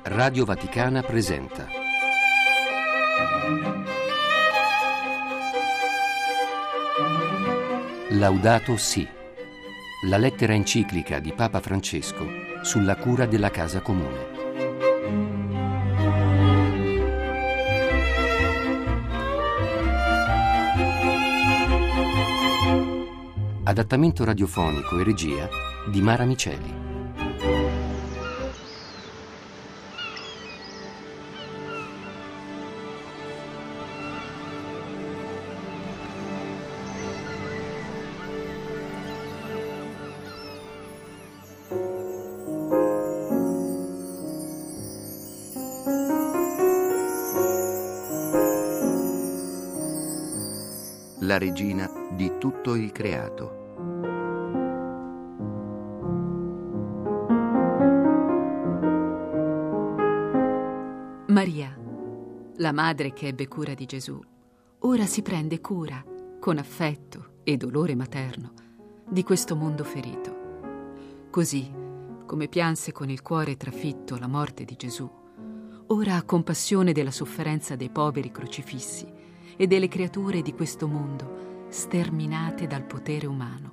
Radio Vaticana presenta Laudato Si', la lettera enciclica di Papa Francesco sulla cura della casa comune. Adattamento radiofonico e regia di Mara Miceli. La regina di tutto il creato. Maria, la madre che ebbe cura di Gesù, ora si prende cura, con affetto e dolore materno, di questo mondo ferito. Così, come pianse con il cuore trafitto la morte di Gesù, ora ha compassione della sofferenza dei poveri crocifissi e delle creature di questo mondo sterminate dal potere umano.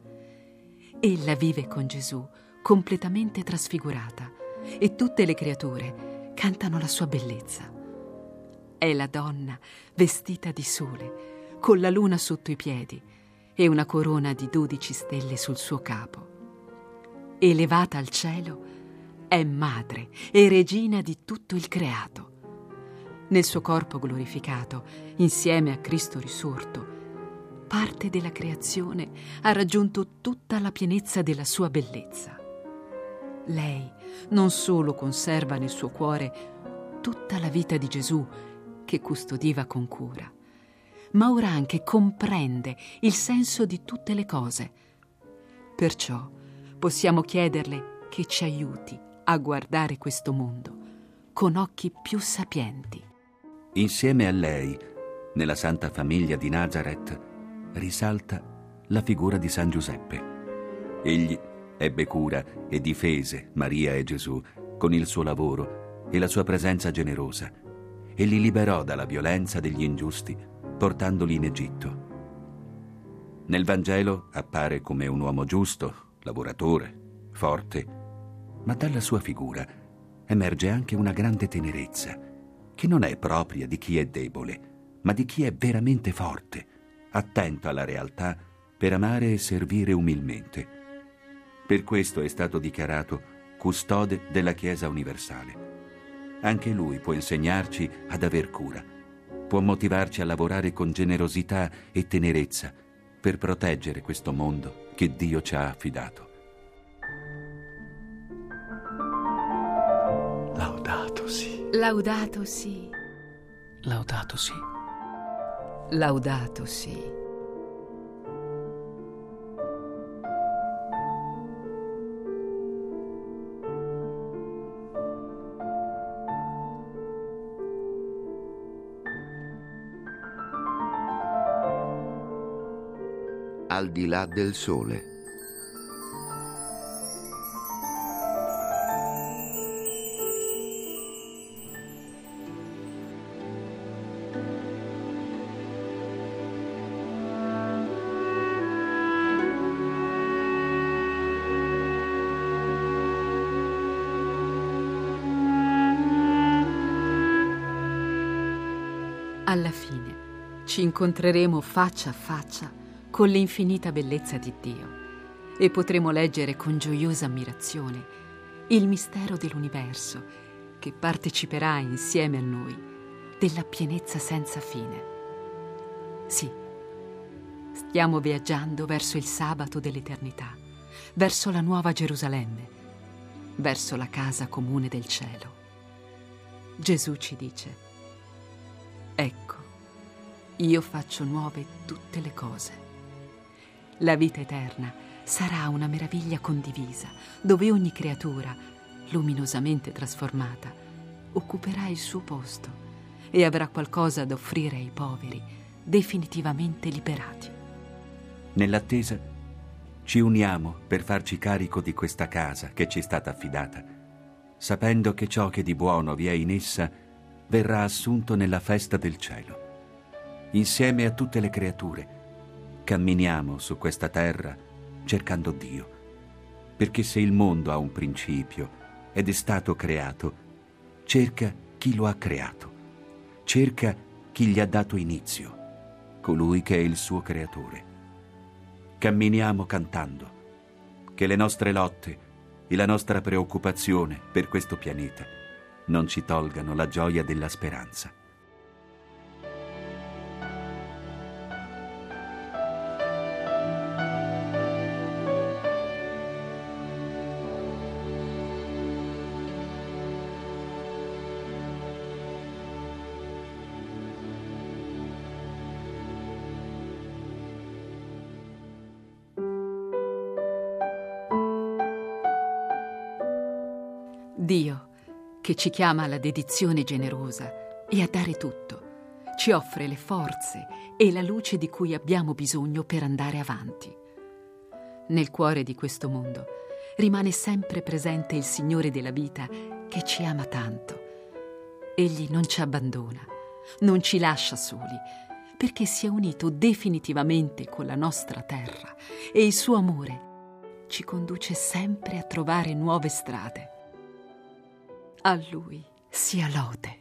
Ella vive con Gesù completamente trasfigurata e tutte le creature cantano la sua bellezza. È la donna vestita di sole, con la luna sotto i piedi e una corona di 12 stelle sul suo capo. Elevata al cielo, è madre e regina di tutto il creato. Nel suo corpo glorificato, insieme a Cristo risorto, parte della creazione ha raggiunto tutta la pienezza della sua bellezza. Lei non solo conserva nel suo cuore tutta la vita di Gesù che custodiva con cura, ma ora anche comprende il senso di tutte le cose. Perciò possiamo chiederle che ci aiuti a guardare questo mondo con occhi più sapienti. Insieme a lei, nella Santa Famiglia di Nazareth, risalta la figura di San Giuseppe. Egli ebbe cura e difese Maria e Gesù con il suo lavoro e la sua presenza generosa e li liberò dalla violenza degli ingiusti, portandoli in Egitto. Nel Vangelo appare come un uomo giusto, lavoratore, forte, ma dalla sua figura emerge anche una grande tenerezza che non è propria di chi è debole, ma di chi è veramente forte, attento alla realtà per amare e servire umilmente. Per questo è stato dichiarato custode della Chiesa universale. Anche lui può insegnarci ad aver cura, può motivarci a lavorare con generosità e tenerezza per proteggere questo mondo che Dio ci ha affidato. Laudato si. Laudato si. Laudato si. Laudato si. Al di là del sole. Alla fine ci incontreremo faccia a faccia con l'infinita bellezza di Dio e potremo leggere con gioiosa ammirazione il mistero dell'universo che parteciperà insieme a noi della pienezza senza fine. Sì, stiamo viaggiando verso il sabato dell'eternità, verso la nuova Gerusalemme, verso la casa comune del cielo. Gesù ci dice: ecco, io faccio nuove tutte le cose. La vita eterna sarà una meraviglia condivisa, dove ogni creatura, luminosamente trasformata, occuperà il suo posto e avrà qualcosa da offrire ai poveri, definitivamente liberati. Nell'attesa ci uniamo per farci carico di questa casa che ci è stata affidata sapendo che ciò che di buono vi è in essa verrà assunto nella festa del cielo. Insieme a tutte le creature camminiamo su questa terra cercando Dio, perché se il mondo ha un principio ed è stato creato, cerca chi lo ha creato, cerca chi gli ha dato inizio, colui che è il suo creatore. Camminiamo cantando, che le nostre lotte e la nostra preoccupazione per questo pianeta non ci tolgano la gioia della speranza. Dio, che ci chiama alla dedizione generosa e a dare tutto, ci offre le forze e la luce di cui abbiamo bisogno per andare avanti. Nel cuore di questo mondo rimane sempre presente il Signore della vita che ci ama tanto. Egli non ci abbandona, non ci lascia soli, perché si è unito definitivamente con la nostra terra e il suo amore ci conduce sempre a trovare nuove strade. A Lui sia lode.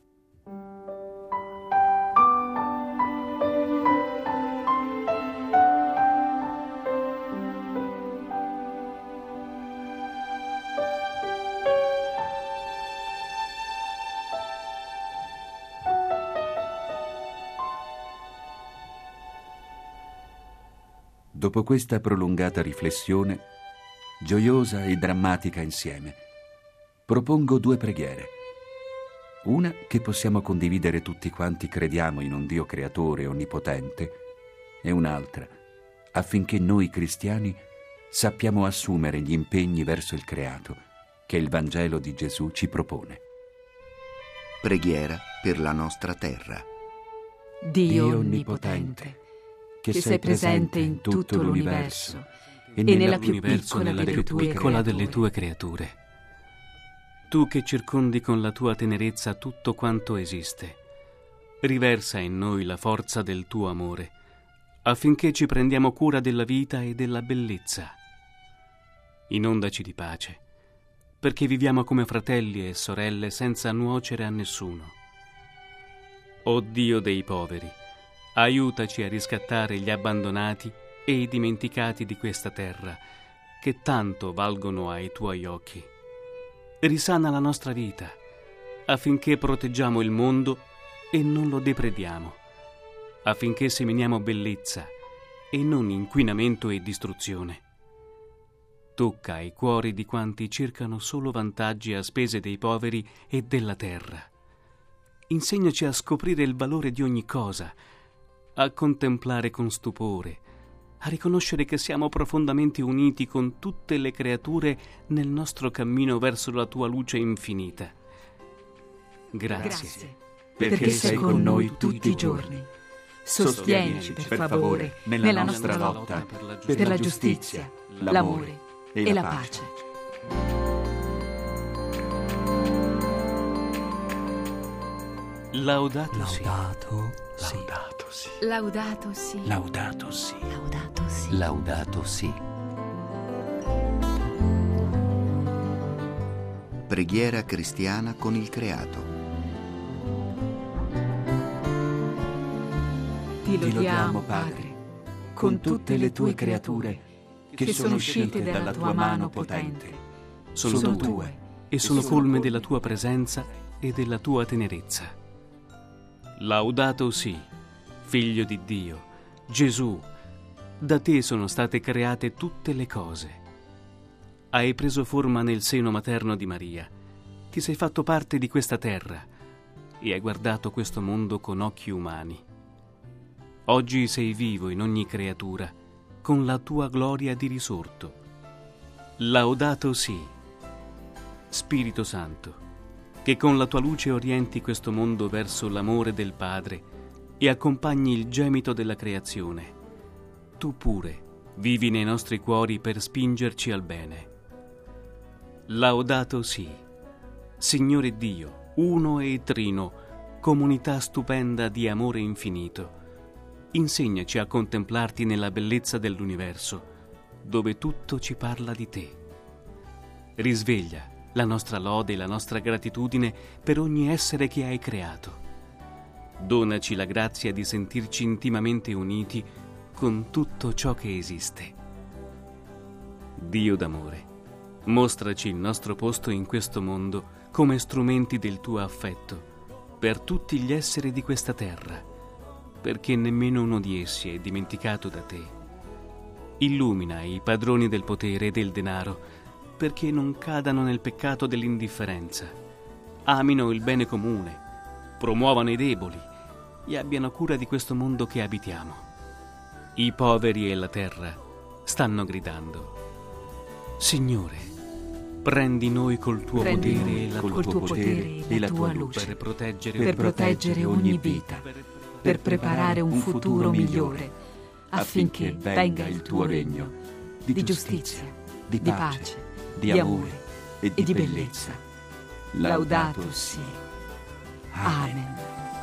Dopo questa prolungata riflessione, gioiosa e drammatica insieme, propongo 2 preghiere. Una che possiamo condividere tutti quanti crediamo in un Dio creatore onnipotente, e un'altra affinché noi cristiani sappiamo assumere gli impegni verso il creato che il Vangelo di Gesù ci propone. Preghiera per la nostra terra. Dio onnipotente, che sei presente in tutto l'universo e nella più piccola delle tue creature. Tu che circondi con la tua tenerezza tutto quanto esiste, riversa in noi la forza del tuo amore, affinché ci prendiamo cura della vita e della bellezza. Inondaci di pace, perché viviamo come fratelli e sorelle senza nuocere a nessuno. O Dio dei poveri, aiutaci a riscattare gli abbandonati e i dimenticati di questa terra, che tanto valgono ai tuoi occhi. Risana la nostra vita, affinché proteggiamo il mondo e non lo deprediamo, affinché seminiamo bellezza e non inquinamento e distruzione. Tocca i cuori di quanti cercano solo vantaggi a spese dei poveri e della terra. Insegnaci a scoprire il valore di ogni cosa, a contemplare con stupore, a riconoscere che siamo profondamente uniti con tutte le creature nel nostro cammino verso la tua luce infinita. Grazie. Perché sei con noi tutti i giorni. Sostienici, per favore, nella nostra lotta per la giustizia, l'amore e la pace. Laudato si. Laudato si. Laudato si. Laudato si. Laudato si. Laudato si. Preghiera cristiana con il creato. Ti lodiamo, Padre, con tutte le tue creature che sono uscite dalla tua mano potente. Sono tue e sono colme della tua presenza e della tua tenerezza. Laudato si, Figlio di Dio, Gesù, da te sono state create tutte le cose. Hai preso forma nel seno materno di Maria, ti sei fatto parte di questa terra e hai guardato questo mondo con occhi umani. Oggi sei vivo in ogni creatura, con la tua gloria di risorto. Laudato si, Spirito Santo, che con la tua luce orienti questo mondo verso l'amore del Padre e accompagni il gemito della creazione. Tu pure vivi nei nostri cuori per spingerci al bene. Laudato si, Signore Dio, uno e trino, comunità stupenda di amore infinito, insegnaci a contemplarti nella bellezza dell'universo, dove tutto ci parla di te. Risveglia la nostra lode e la nostra gratitudine per ogni essere che hai creato. Donaci la grazia di sentirci intimamente uniti con tutto ciò che esiste. Dio d'amore, mostraci il nostro posto in questo mondo come strumenti del tuo affetto per tutti gli esseri di questa terra, perché nemmeno uno di essi è dimenticato da te. Illumina i padroni del potere e del denaro, perché non cadano nel peccato dell'indifferenza, amino il bene comune, promuovano i deboli e abbiano cura di questo mondo che abitiamo. I poveri e la terra stanno gridando: Signore, prendi noi col tuo potere e la tua luce per proteggere ogni vita, per preparare un futuro migliore, affinché venga il tuo regno di giustizia, di pace, di amore e di bellezza. Laudato sia. Amen.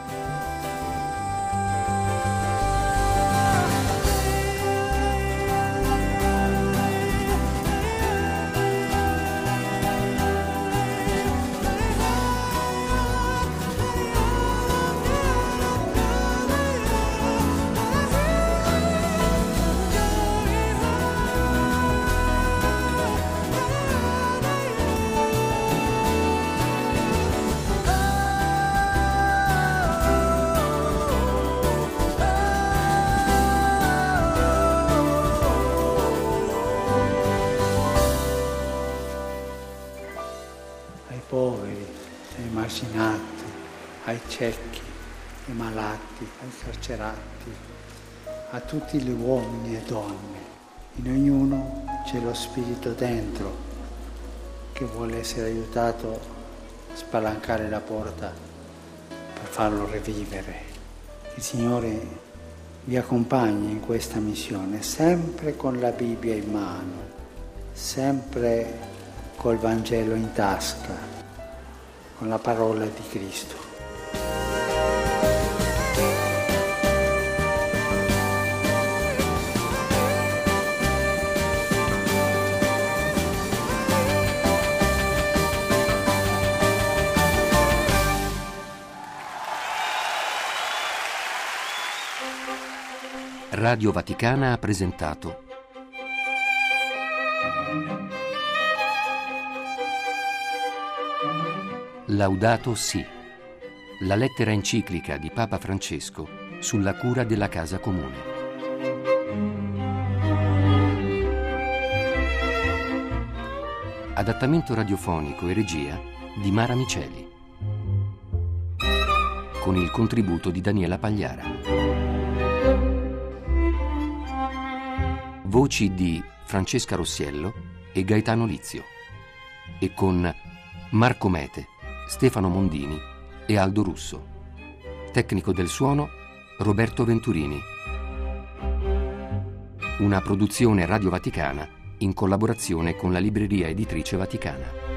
Poveri, ai emarginati, ai ciechi, ai malati, ai carcerati, a tutti gli uomini e donne. In ognuno c'è lo spirito dentro che vuole essere aiutato a spalancare la porta per farlo rivivere. Il Signore vi accompagni in questa missione, sempre con la Bibbia in mano, sempre col Vangelo in tasca, con la parola di Cristo. Radio Vaticana ha presentato Laudato Si, la lettera enciclica di Papa Francesco sulla cura della casa comune. Adattamento radiofonico e regia di Mara Miceli, con il contributo di Daniela Pagliara. Voci di Francesca Rossiello e Gaetano Lizio, e con Marco Mete, Stefano Mondini e Aldo Russo. Tecnico del suono Roberto Venturini. Una produzione Radio Vaticana in collaborazione con la Libreria Editrice Vaticana.